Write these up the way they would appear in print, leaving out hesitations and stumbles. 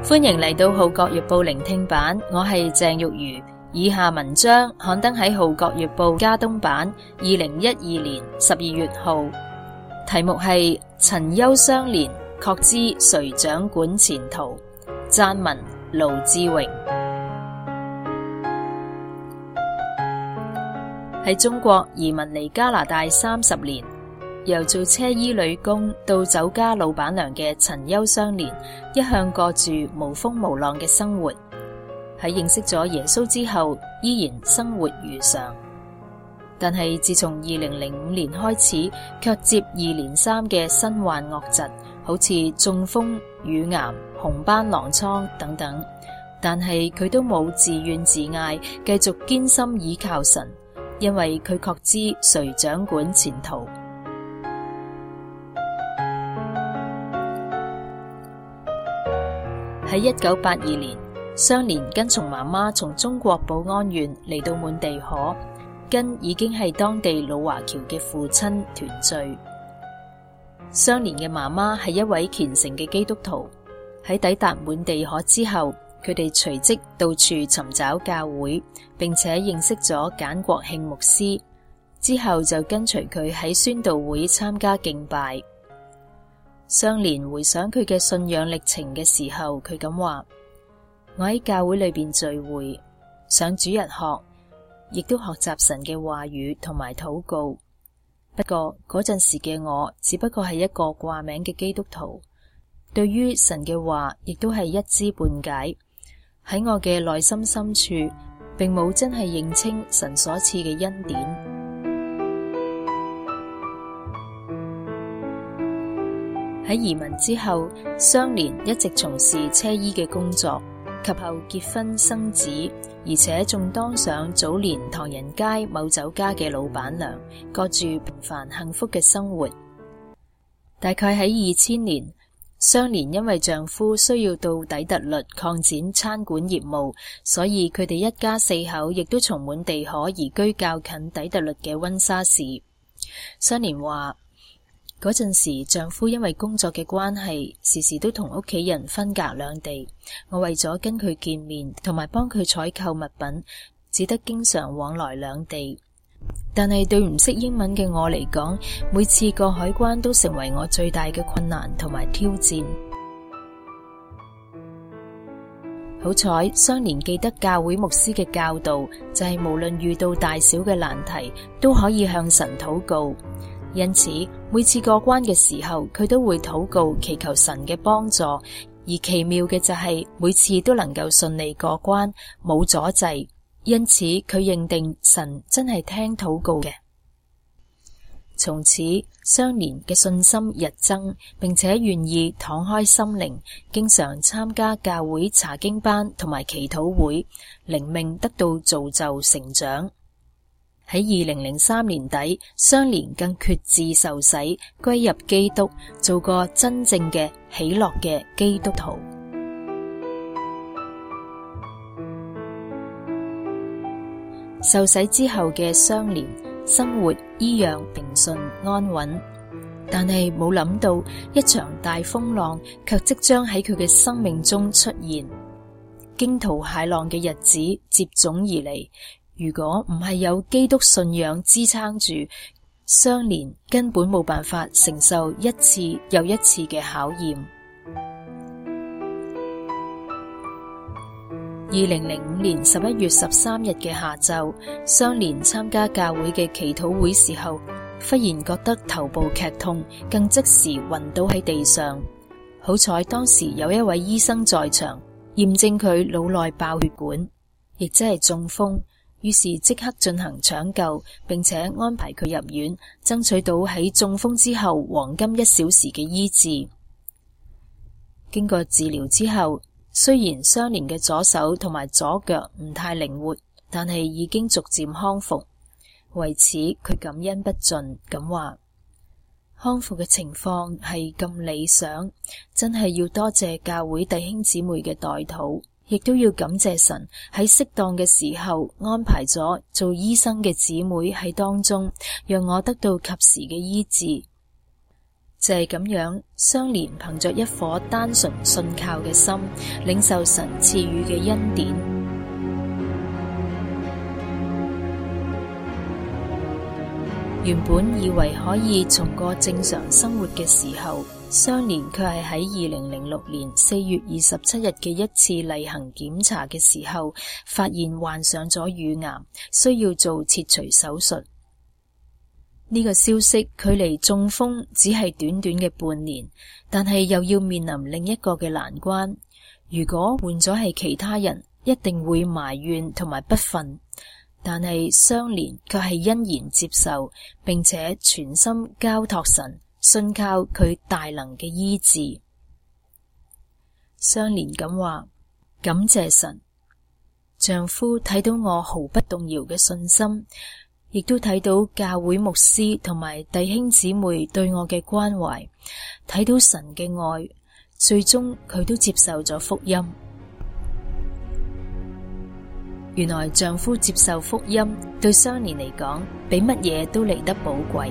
歡迎嚟到《號角月報》聆聽版，我係鄭玉如。以下文章刊登喺《號角月報》加東版2012年12月號，題目係陳丘相連，確知誰掌管前途。撰文盧志榮。喺中國移民嚟加拿大30年，由做車衣女工到酒家老闆娘嘅陳丘相連，一向過住無風無浪嘅生活。喺認識咗耶穌之後，依然生活如常。但係自從2005年開始，卻接二連三嘅身患惡疾，好似中風、乳癌、紅斑狼瘡等等。但係佢都冇自怨自艾，繼續堅心倚靠神，因為佢確知誰掌管前途。喺1982年，相連跟從媽媽從中國寶安縣嚟到滿地可，跟已經係當地老華僑嘅父親團聚。相連嘅媽媽係一位虔誠嘅基督徒。喺抵達滿地可之後，佢哋隨即到處尋找教會，並且認識咗簡國慶牧師，之後就跟隨佢喺宣道會參加敬拜。相連回想佢嘅信仰歷程嘅時候，佢咁話：我喺教會裏邊聚會，上主日學，亦都學習神嘅話語同埋禱告。不過嗰陣時嘅我只不過係一個掛名嘅基督徒，對於神嘅話亦都係一知半解。喺我嘅內心深處，並冇真係認清神所賜嘅恩典。喺移民之後，相連一直從事車衣嘅工作，及後結婚生子，而且仲當上早年唐人街某酒家嘅老闆娘，過住平凡幸福嘅生活。大概喺2000年，相連因為丈夫需要到底特律擴展餐館業務，所以佢哋一家4口亦都從滿地可移居較近底特律嘅溫莎市。相連話，嗰陣時丈夫因為工作嘅關係，時時都同屋企人分隔兩地。我為咗跟佢見面同埋幫佢採購物品，只得經常往來兩地。但係對唔識英文嘅我嚟講，每次過海關都成為我最大嘅困難同埋挑戰。好彩相連記得教會牧師嘅教導，就係無論遇到大小嘅難題，都可以向神禱告。因此每次過關嘅時候，佢都會禱告祈求神嘅幫助，而奇妙嘅就係每次都能夠順利過關，冇阻滯。因此佢認定神真係聽禱告嘅。從此相連嘅信心日增，並且願意敞開心靈，經常參加教會查經班同埋祈禱會，靈命得到造就成長。喺2003年底，相連更決志受洗，歸入基督，做個真正嘅喜樂嘅基督徒。受洗之後嘅相連，生活依樣平順安穩，但係冇諗到一場大風浪卻即將喺佢嘅生命中出現。驚濤駭浪嘅日子接踵而嚟。如果唔係有基督信仰支撐住，相連根本冇辦法承受一次又一次嘅考驗。2005年11月13日嘅下晝，相連參加教會嘅祈禱會時候，忽然覺得頭部劇痛，更即時暈倒喺地上。好彩當時有一位醫生在場，驗證佢腦內爆血管，亦即係中風。於是即刻進行搶救，並且安排佢入院，爭取到喺中風之後黃金1小時嘅醫治。經過治療之後，雖然相連嘅左手同埋左腳唔太靈活，但係已經逐漸康復。為此佢感恩不盡，咁話：康復嘅情況係咁理想，真係要多謝教會弟兄姊妹嘅代禱。亦都要感謝神喺適當嘅時候安排咗做醫生嘅姊妹喺當中，讓我得到及時嘅醫治。 就係咁樣，相連憑着一顆單純信靠嘅心，領受神賜予嘅恩典。原本以為可以重過正常生活嘅時候，相連卻係喺2006年4月27日嘅一次例行檢查嘅時候，發現患上咗乳癌，需要做切除手術。呢個消息距離中風只係短短嘅半年，但係又要面臨另一個嘅難關。如果換咗係其他人，一定會埋怨同埋不忿，但係相連卻係欣然接受，並且全心交託神，信靠佢大能嘅醫治。相連咁話：感謝神，丈夫睇到我毫不動搖嘅信心，亦都睇到教會牧師同埋弟兄姊妹對我嘅關懷，睇到神嘅愛，最終佢都接受咗福音。原來丈夫接受福音對相連嚟講，比乜嘢都嚟得寶貴。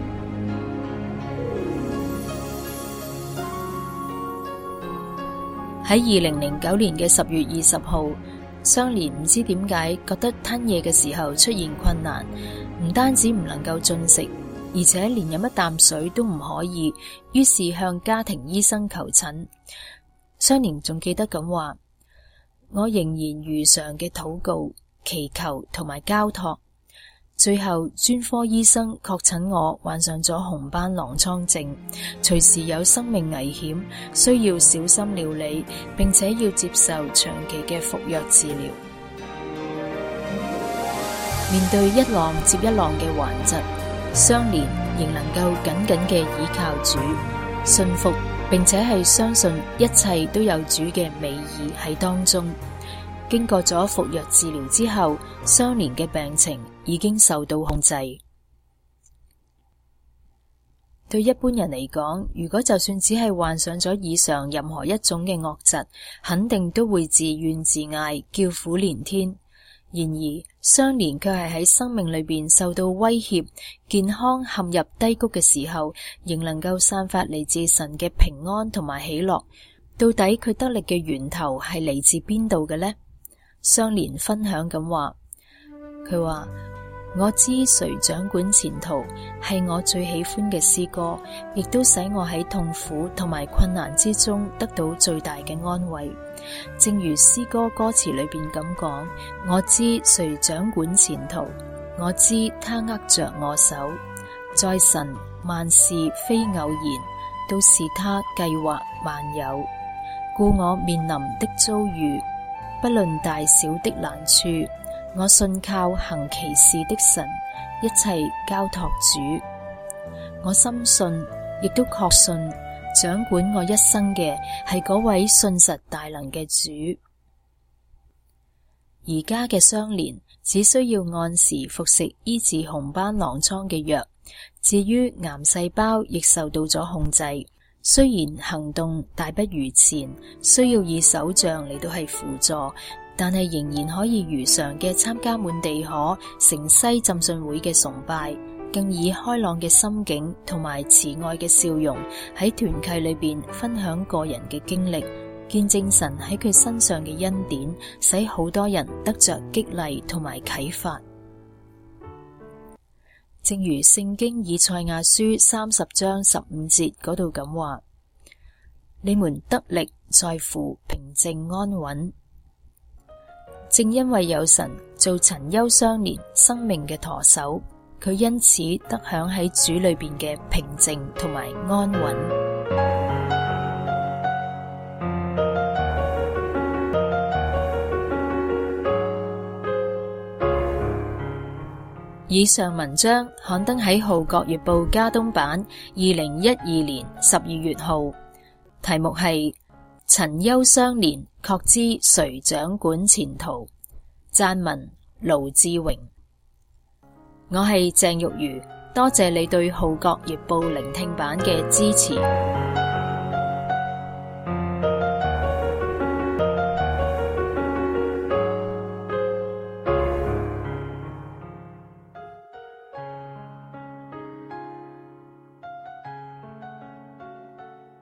喺2009年嘅10月20號，相連唔知點解覺得吞嘢嘅時候出現困難，唔單止唔能夠進食，而且連飲一啖水都唔可以，於是向家庭醫生求診。相連仲記得咁話：我仍然如常嘅禱告、祈求同埋交託，最後專科醫生確診我患上咗紅斑狼瘡症，隨時有生命危險，需要小心料理，並且要接受長期嘅服藥治療。面對一浪接一浪嘅患疾，相連仍能夠緊緊嘅倚靠主，信服並且係相信一切都有主嘅美意喺當中。經過咗服藥治療之後，相連嘅病情已經受到控制。對一般人嚟講，如果就算只係患上咗以上任何一種嘅惡疾，肯定都會自怨自艾，叫苦連天。然而相連卻係喺生命裏邊受到威脅，健康陷入低谷嘅時候，仍能夠散發嚟自神嘅平安同埋喜樂。到底佢得力嘅源頭係嚟自邊度嘅呢？相連分享咁話，佢話：我知誰掌管前途係我最喜歡嘅詩歌，亦都使我喺痛苦同埋困難之中得到最大嘅安慰。正如詩歌歌詞裏邊咁講，我知誰掌管前途，我知他握着我手，在神萬事非偶然，都是他計劃萬有。故我面臨的遭遇，不論大小的難處，我信靠行奇事的神，一切交託主。我深信，亦都確信，掌管我一生嘅係嗰位信實大能嘅主。而家嘅相連只需要按時服食醫治紅斑狼瘡嘅藥，至於癌細胞亦受到咗控制。雖然行動大不如前，需要以手杖嚟到係輔助，但係仍然可以如常嘅參加滿地可城西浸信會嘅崇拜，更以開朗嘅心境同埋慈愛嘅笑容喺團契裏邊分享個人嘅經歷，見證神喺佢身上嘅恩典，使好多人得着激勵同埋啟發。正如聖經以賽亞書30章15節嗰度咁話：你們得力在乎平靜安穩。正因為有神做陳丘相連生命嘅舵手，佢因此得享喺主裏邊嘅平靜同埋安穩。以上文章刊登喺《號角月報》加東版2012年12月號，題目係陳丘相連確知誰掌管前途，撰文盧志榮。我係鄭玉如，多謝你對《號角月報》聆聽版嘅支持。